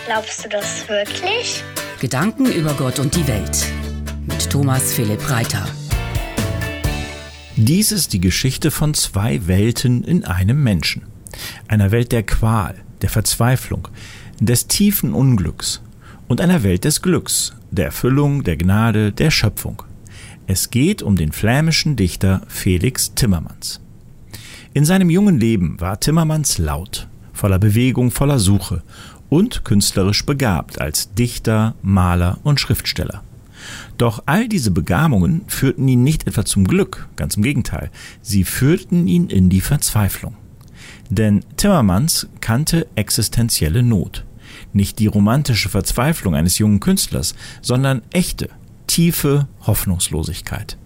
Glaubst du das wirklich? Gedanken über Gott und die Welt. Mit Thomas Philipp Reiter. Dies ist die Geschichte von zwei Welten in einem Menschen. Einer Welt der Qual, der Verzweiflung, des tiefen Unglücks und einer Welt des Glücks, der Erfüllung, der Gnade, der Schöpfung. Es geht um den flämischen Dichter Felix Timmermans. In seinem jungen Leben war Timmermans laut, voller Bewegung, voller Suche und künstlerisch begabt als Dichter, Maler und Schriftsteller. Doch all diese Begabungen führten ihn nicht etwa zum Glück, ganz im Gegenteil, sie führten ihn in die Verzweiflung. Denn Timmermans kannte existenzielle Not. Nicht die romantische Verzweiflung eines jungen Künstlers, sondern echte, tiefe Hoffnungslosigkeit.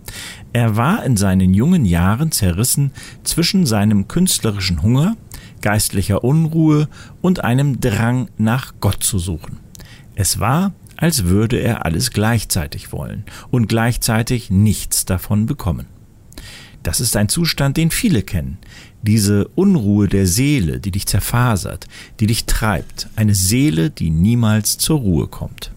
Er war in seinen jungen Jahren zerrissen zwischen seinem künstlerischen Hunger, geistlicher Unruhe und einem Drang nach Gott zu suchen. Es war, als würde er alles gleichzeitig wollen und gleichzeitig nichts davon bekommen. Das ist ein Zustand, den viele kennen. Diese Unruhe der Seele, die dich zerfasert, die dich treibt. Eine Seele, die niemals zur Ruhe kommt.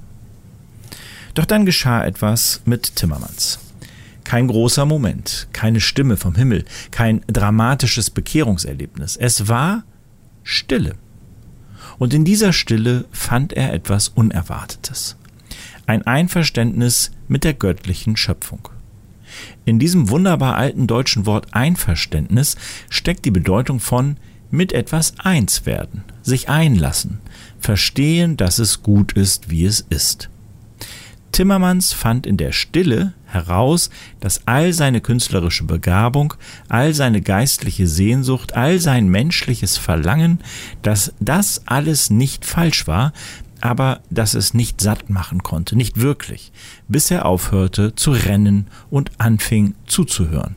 Doch dann geschah etwas mit Timmermans. Kein großer Moment, keine Stimme vom Himmel, kein dramatisches Bekehrungserlebnis. Es war Stille. Und in dieser Stille fand er etwas Unerwartetes. Ein Einverständnis mit der göttlichen Schöpfung. In diesem wunderbar alten deutschen Wort Einverständnis steckt die Bedeutung von mit etwas eins werden, sich einlassen, verstehen, dass es gut ist, wie es ist. Timmermans fand in der Stille heraus, dass all seine künstlerische Begabung, all seine geistliche Sehnsucht, all sein menschliches Verlangen, dass das alles nicht falsch war, aber dass es nicht satt machen konnte, nicht wirklich, bis er aufhörte zu rennen und anfing zuzuhören.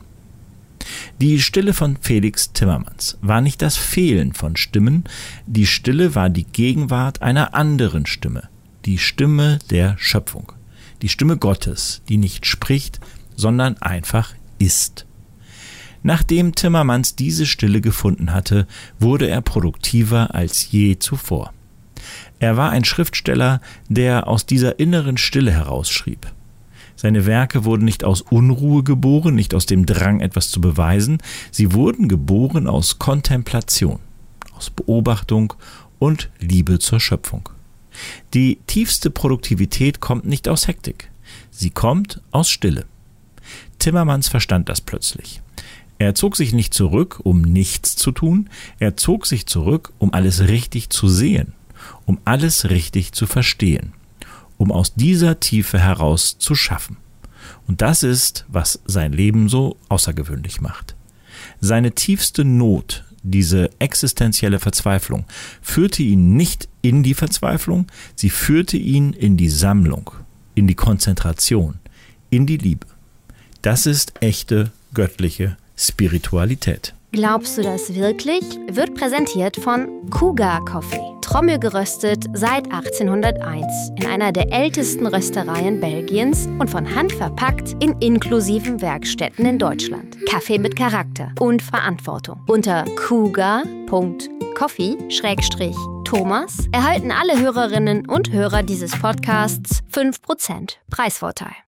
Die Stille von Felix Timmermans war nicht das Fehlen von Stimmen, die Stille war die Gegenwart einer anderen Stimme, die Stimme der Schöpfung. Die Stimme Gottes, die nicht spricht, sondern einfach ist. Nachdem Timmermans diese Stille gefunden hatte, wurde er produktiver als je zuvor. Er war ein Schriftsteller, der aus dieser inneren Stille herausschrieb. Seine Werke wurden nicht aus Unruhe geboren, nicht aus dem Drang, etwas zu beweisen. Sie wurden geboren aus Kontemplation, aus Beobachtung und Liebe zur Schöpfung. Die tiefste Produktivität kommt nicht aus Hektik. Sie kommt aus Stille. Timmermans verstand das plötzlich. Er zog sich nicht zurück, um nichts zu tun. Er zog sich zurück, um alles richtig zu sehen, um alles richtig zu verstehen, um aus dieser Tiefe heraus zu schaffen. Und das ist, was sein Leben so außergewöhnlich macht. Seine tiefste Not, diese existenzielle Verzweiflung, führte ihn nicht in die Verzweiflung, sie führte ihn in die Sammlung, in die Konzentration, in die Liebe. Das ist echte göttliche Spiritualität. Glaubst du das wirklich? Wird präsentiert von Cougar Coffee. Trommelgeröstet seit 1801 in einer der ältesten Röstereien Belgiens und von Hand verpackt in inklusiven Werkstätten in Deutschland. Kaffee mit Charakter und Verantwortung. Unter cougar.coffee/Thomas erhalten alle Hörerinnen und Hörer dieses Podcasts 5% Preisvorteil.